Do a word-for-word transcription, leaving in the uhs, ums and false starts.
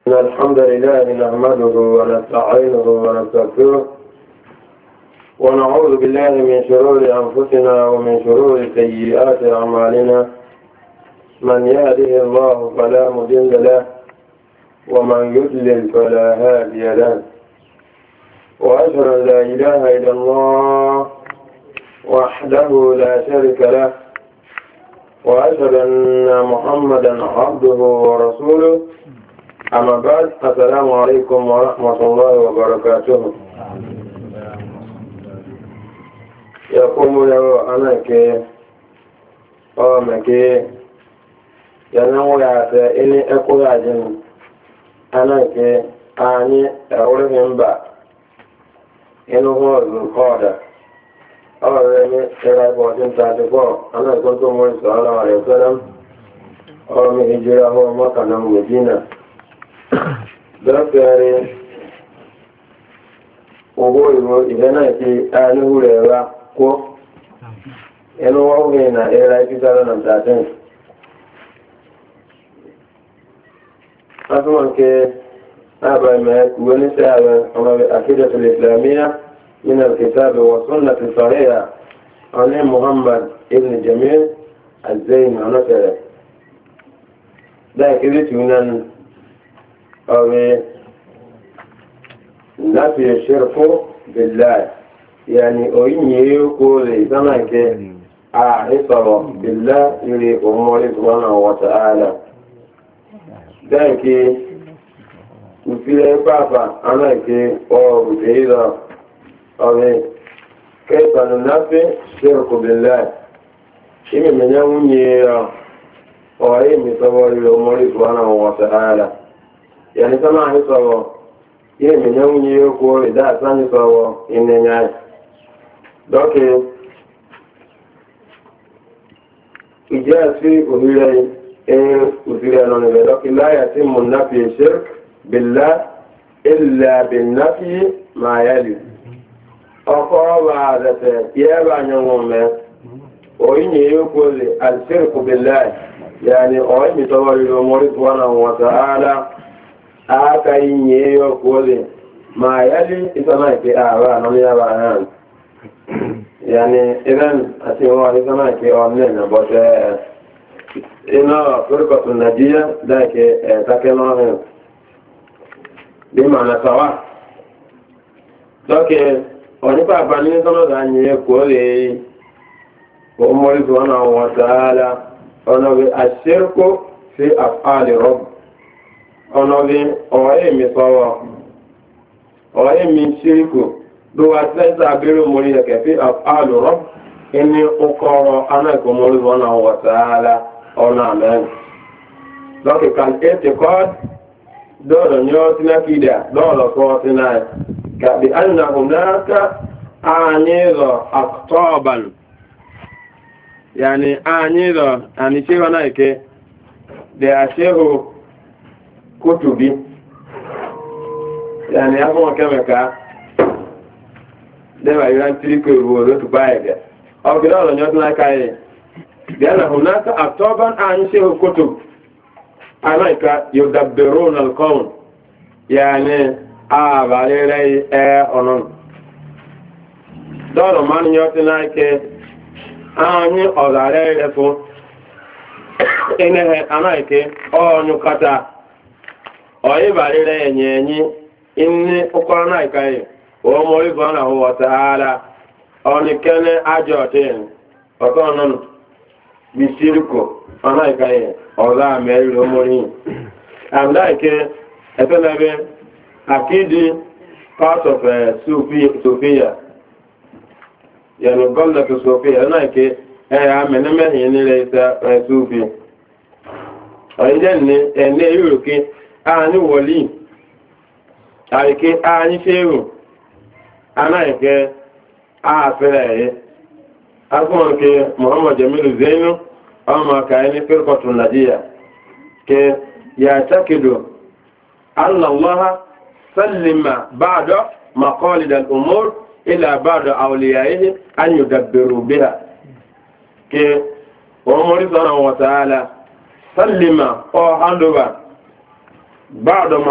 الحمد لله نحمده ونستعينه ونستغفره ونعوذ بالله من شرور أنفسنا ومن شرور سيئات أعمالنا من يهده الله فلا مضل له ومن يضلل فلا هادي له وأشهد أن لا إله إلا الله وحده لا شريك له وأشهد أن محمدا عبده ورسوله أما بعد السلام عليكم ورحمة الله وبركاته. يقوم له أنك أمك ينوي عسى إني أقول عجل أنك أعني أولهم با إنه هو القادة أولهم إلى فوتين تاتفو أنا كنت مولي صلى الله عليه وسلم أولهم هجره مكان مدينة dọ́kítàrí owó ìwò ìfẹ́nà ti aníhù rẹ̀ wá kó ẹnu wọ́n wùí na ẹ̀rọ ìfẹ́sára nà tààtìn látúmọ̀ kí àbàmẹ́ kúwé ní sẹ́àrẹ ọmọ àkídàtù islamiyya nínú kìtàbí wà súnnà ti sọ̀rẹ́yà ọ̀ní muhammad ibn jamil azayin ọ̀nọ́tẹ̀rẹ̀ dáìkiri tunan أو نفي الشرك بالله يعني أين يقول سمك أعصر بالله يري أمور سبحانه وتعالى ذلك وفي بابا أنا كي أو بيدا أو كيف ننفي الشرك بالله إما من يوم يرى أو أي مصور الأمور سبحانه وتعالى يعني سمع يصوى يمن يوم يقول إذا أسان يصوى إن نعي دوكي إجاز في أهلي إن أهلي أنه دوكي لا يتم النفي الشرك بالله إلا بالنفي ما يلي أقوى عادة يابع يوم وإن يقول الشرك بالله يعني أوين يصوى الأمور سبحانه وتعالى aka yin yo kole ma yali isama ke awa no ya ba nan yani idan ati wa isama ke online na bote ina furqatu najiya da ke take no he bi mana sawa doke oni pa ba ni sono da yin kole ko mo ri subhanahu wa ta'ala ono bi ashirku fi af'ali rabb ọ̀nàbí ọ̀rẹ́ mi sọ́wọ́ ọ̀rẹ́ mi ṣíríkù ló wá tẹ́sà abẹ́rẹ́ mórí ẹ̀kẹ́ fí àlùrọ́ inú ọkọ̀ọ̀rọ̀ anáìkò mórí wọn àwọn wọ̀tàálá ọ̀nà àmẹ́rin lọ́kìkà ètè kọ́ dọ́ọ̀lọ̀ ní ọtí náà kìdà dọ́ọ̀lọ̀ kọ́ ọtí náà gàbí annahum náà àányìrọ̀ àtọ́ọ̀bàn yàní àányìrọ̀ àníṣẹ́wọ́ náà ike dẹ̀ àṣẹ́hù kutubi yani hapo kemeka dewa yuan tiliko uwo to baega au kidalo nyoto na kai diana hunaka aktoban anshe kutub anaika yudabbiruna alqawn yani a balere e onon dolo man nyoto na ke anyi odare refo ene anaike onyu kata oyi barire enye enyi inni ukoro na ikai o mo ri bana ho taala oni kene ajotin okonon bisiriko ana ikai o za meri ro mori am like etelebe akidi part of uh, sufi sofia yani golla to sofia na ke eh amene me yin le ta sufi oyi ne ene yuruki anyị wọli àìké anyị ṣéèrù anáìké ààfẹ́rẹ̀ ẹ̀yẹ agbọ́nkẹ Muhammad Jamilu Zainu ọmọ kàí ní fírkọtù Nàìjíríà ke ya takido allallaha sallima ba'da maqalid al-umur ila ba'da awliyaihi an yudabbiru biha ke wa mori subhanahu wa ta'ala sallima o handover بعد ما